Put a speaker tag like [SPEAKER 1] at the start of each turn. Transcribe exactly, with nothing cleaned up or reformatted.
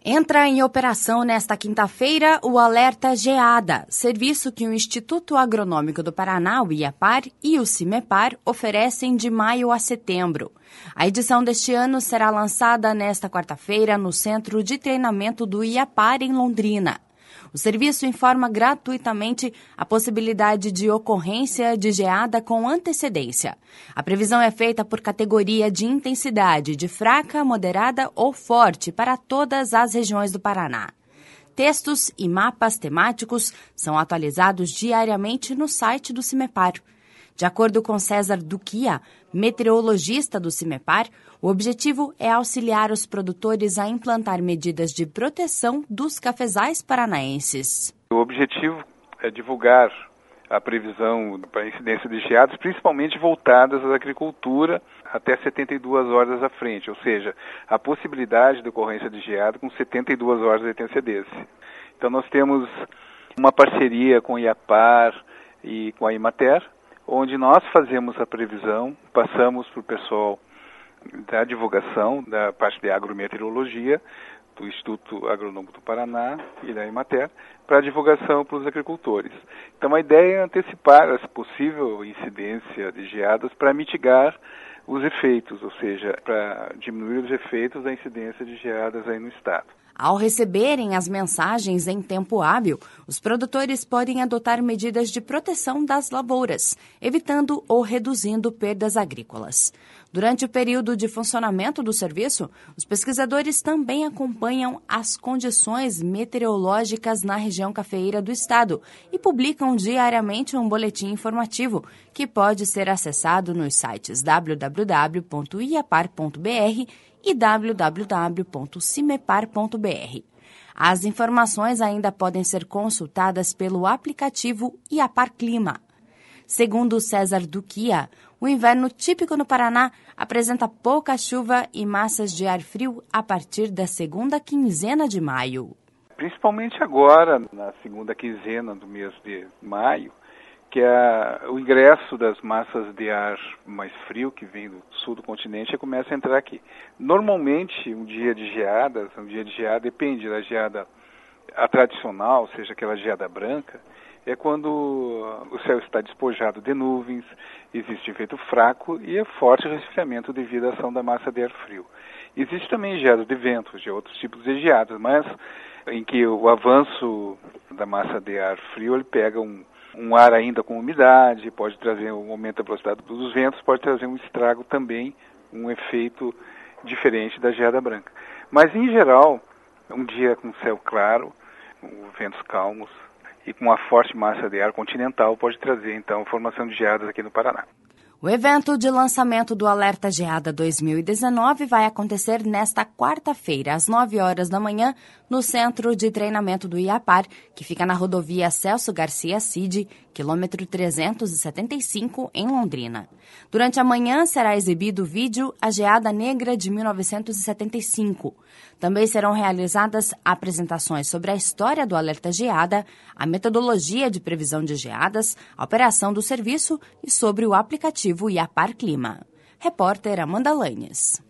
[SPEAKER 1] Entra em operação nesta quinta-feira o Alerta Geada, serviço que o Instituto Agronômico do Paraná, o IAPAR, e o CIMEPAR oferecem de maio a setembro. A edição deste ano será lançada nesta quarta-feira no Centro de Treinamento do IAPAR, em Londrina. O serviço informa gratuitamente a possibilidade de ocorrência de geada com antecedência. A previsão é feita por categoria de intensidade, de fraca, moderada ou forte para todas as regiões do Paraná. Textos e mapas temáticos são atualizados diariamente no site do CIMEPAR. De acordo com César Duquia, meteorologista do CIMEPAR, o objetivo é auxiliar os produtores a implantar medidas de proteção dos cafezais paranaenses.
[SPEAKER 2] O objetivo é divulgar a previsão para a incidência de geadas, principalmente voltadas à agricultura até setenta e duas horas à frente, ou seja, a possibilidade de ocorrência de geada com setenta e duas horas de antecedência. Então nós temos uma parceria com o IAPAR e com a Imater, onde nós fazemos a previsão, passamos para o pessoal da divulgação, da parte de agrometeorologia, do Instituto Agronômico do Paraná e da Imater, para a divulgação para os agricultores. Então a ideia é antecipar essa possível incidência de geadas para mitigar os efeitos, ou seja, para diminuir os efeitos da incidência de geadas aí no estado.
[SPEAKER 1] Ao receberem as mensagens em tempo hábil, os produtores podem adotar medidas de proteção das lavouras, evitando ou reduzindo perdas agrícolas. Durante o período de funcionamento do serviço, os pesquisadores também acompanham as condições meteorológicas na região cafeeira do estado e publicam diariamente um boletim informativo que pode ser acessado nos sites w w w ponto iapar ponto b r e w w w ponto cimepar ponto b r. As informações ainda podem ser consultadas pelo aplicativo IAPAR Clima. Segundo César Duquia, o inverno típico no Paraná apresenta pouca chuva e massas de ar frio a partir da segunda quinzena de maio.
[SPEAKER 2] Principalmente agora, na segunda quinzena do mês de maio, que é o ingresso das massas de ar mais frio que vem do sul do continente e começa a entrar aqui. Normalmente, um dia de geadas, um dia de geada depende da geada a tradicional, ou seja, aquela geada branca, é quando o céu está despojado de nuvens, existe vento fraco e é forte resfriamento devido à ação da massa de ar frio. Existe também geada de ventos, de outros tipos de geadas, mas em que o avanço da massa de ar frio ele pega um Um ar ainda com umidade, pode trazer um aumento da velocidade dos ventos, pode trazer um estrago também, um efeito diferente da geada branca. Mas, em geral, um dia com céu claro, ventos calmos e com uma forte massa de ar continental pode trazer, então, formação de geadas aqui no Paraná.
[SPEAKER 1] O evento de lançamento do Alerta Geada dois mil e dezenove vai acontecer nesta quarta-feira, às nove horas da manhã, no Centro de Treinamento do IAPAR, que fica na rodovia Celso Garcia Cid, quilômetro trezentos e setenta e cinco, em Londrina. Durante a manhã será exibido o vídeo A Geada Negra de mil novecentos e setenta e cinco. Também serão realizadas apresentações sobre a história do Alerta Geada, a metodologia de previsão de geadas, a operação do serviço e sobre o aplicativo IAPAR Clima. Repórter Amanda Lanes.